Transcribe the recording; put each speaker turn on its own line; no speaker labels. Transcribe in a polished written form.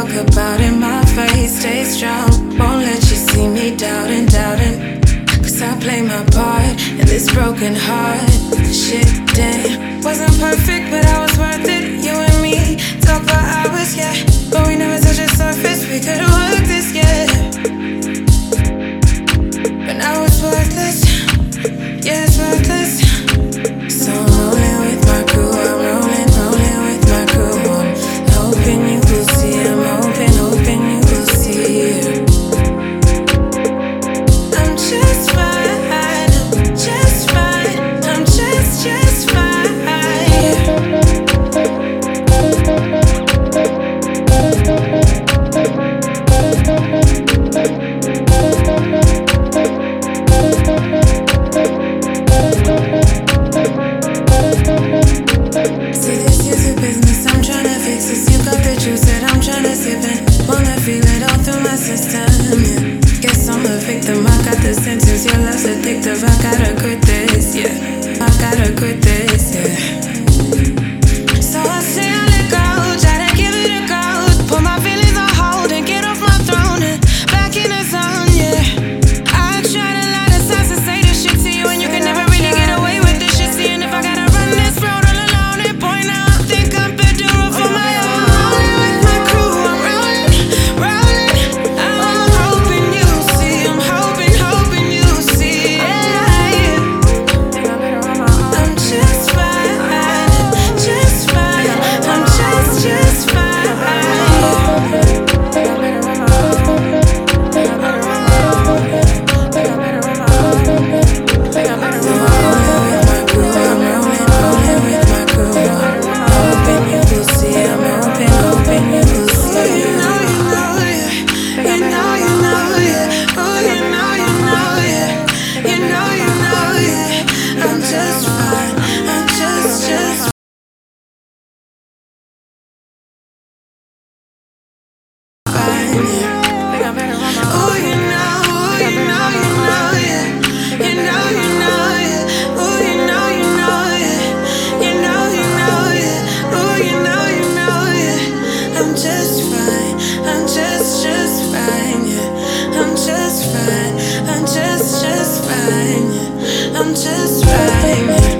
talk about in my face. Stay strong, won't let you see me doubting. Cause I play my part in this broken heart. Shit, damn, wasn't perfect, but I was worth it. You and me talk for hours, yeah, but we never touched the surface. We could've worked this, yeah, but now it's worthless. Yeah, it's worthless. So I'm rolling with my crew. I'm rolling with my crew. I'm hoping you will see. I'm hoping you will see. I'm just fine. I'm just fine. I'm just fine. See, this is a business, I'm tryna fix this. You got the juice that I'm tryna sip in. Wanna feel it all through my system, yeah. Guess I'm a victim, I got the sentence. Your love's addictive, I gotta quit this, yeah. I gotta quit this, yeah. So I say I let go, try to give it a go. Put my feelings on hold and get off my throne and back in the zone, yeah. I try to lie to signs and say this shit to you, and you can never really get away with this shit. Seeing if I gotta run this road all alone, at point now I think I'm better off on my own. Rolling with my crew, I'm rolling. I'm hoping you see, I'm hoping you see. I'm just fine, just fine. I'm just fine. I'm just fine, yeah.